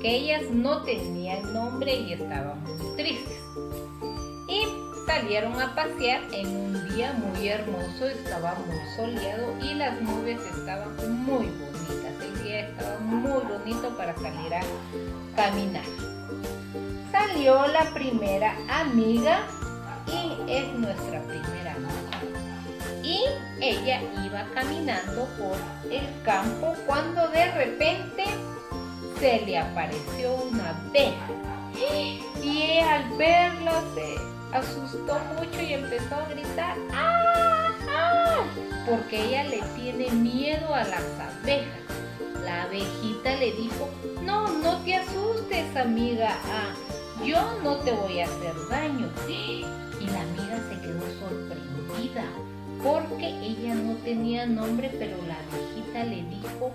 porque ellas no tenían nombre y estaban muy tristes. Y salieron a pasear en un día muy hermoso, estaba muy soleado y las nubes estaban muy bonitas. El día estaba muy bonito para salir a caminar. Salió la primera amiga y es nuestra primera amiga. Y ella iba caminando por el campo cuando de repente se le apareció una abeja. Y ella al verla se asustó mucho y empezó a gritar ¡ah! ¡ah! Porque ella le tiene miedo a las abejas. La abejita le dijo: no, no te asustes, amiga, yo no te voy a hacer daño. Y la amiga se quedó sorprendida porque ella no tenía nombre, pero la abejita le dijo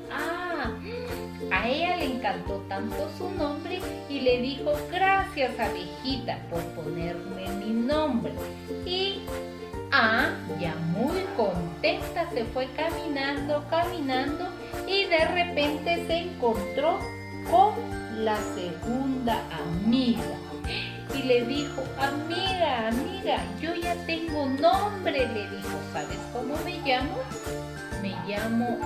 a ella le encantó tanto su nombre y le dijo: gracias, abejita, por ponerme mi nombre. Y ya muy contenta se fue caminando y de repente se encontró con la segunda amiga y le dijo: amiga, yo ya tengo nombre. Le dijo: ¿sabes cómo me llamo? Me llamo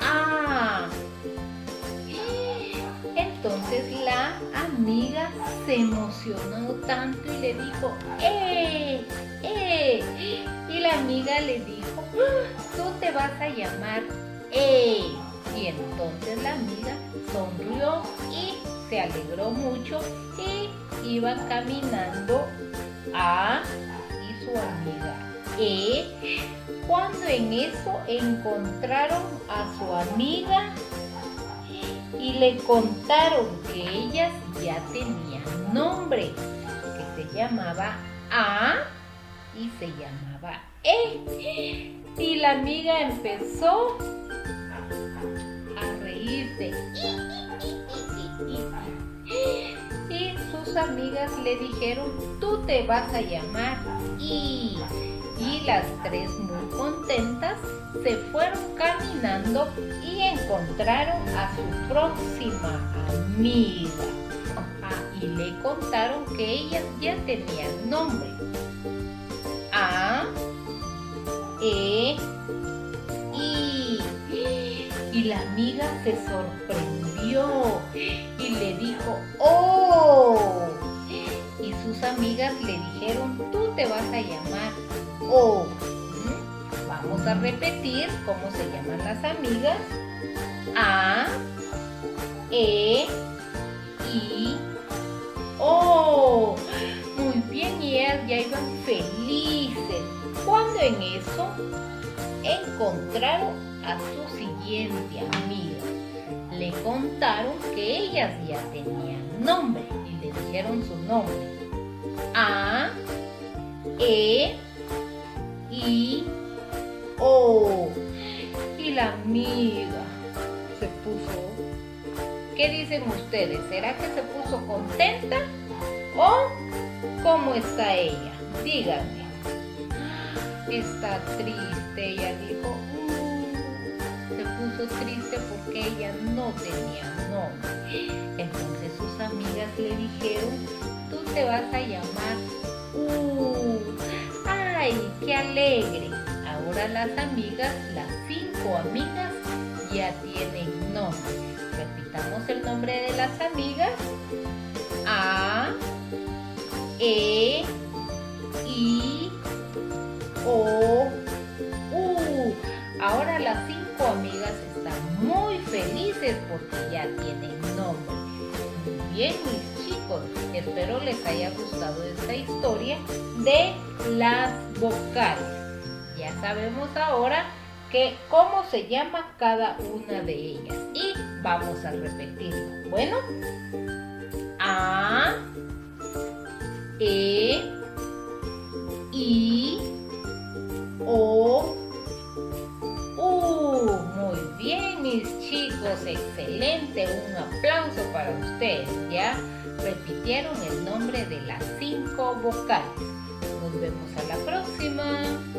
Entonces la amiga se emocionó tanto y le dijo: Y la amiga le dijo: tú te vas a llamar Y entonces la amiga sonrió y se alegró mucho y iba caminando y su amiga cuando en eso encontraron a su amiga y le contaron que ellas ya tenían nombre, que se llamaba y se llamaba Y la amiga empezó a reírse. Y sus amigas le dijeron: tú te vas a llamar Y las tres, muy contentas, se fueron caminando y encontraron a su próxima amiga. Y le contaron que ellas ya tenían nombre: I. Y la amiga se sorprendió y le dijo: ¡oh! Y sus amigas le dijeron: tú te vas a llamar O. Vamos a repetir cómo se llaman las amigas: I, O. Muy bien, y ellas ya iban felices cuando en eso encontraron a su siguiente amiga. Le contaron que ellas ya tenían nombre y le dijeron su nombre: I, O. Y la amiga se puso... ¿Qué dicen ustedes? ¿Será que se puso contenta? ¿O cómo está ella? Díganme. Está triste, ella dijo. Se puso triste porque ella no tenía nombre. Entonces sus amigas le dijeron: tú te vas a llamar ¡ay, qué alegre! Ahora las 5 amigas ya tienen nombre. Repitamos el nombre de las amigas: I, O, U. Ahora las 5 amigas están muy felices porque ya tienen nombre. Muy bien, mis chicos, espero les haya gustado esta historia de las vocales. Ya sabemos ahora cómo se llama cada una de ellas y vamos a repetirlo. Bueno: A, E, I, O, U. Muy bien, mis chicos, excelente. Un aplauso para ustedes. Ya repitieron el nombre de las 5 vocales. Nos vemos a la próxima.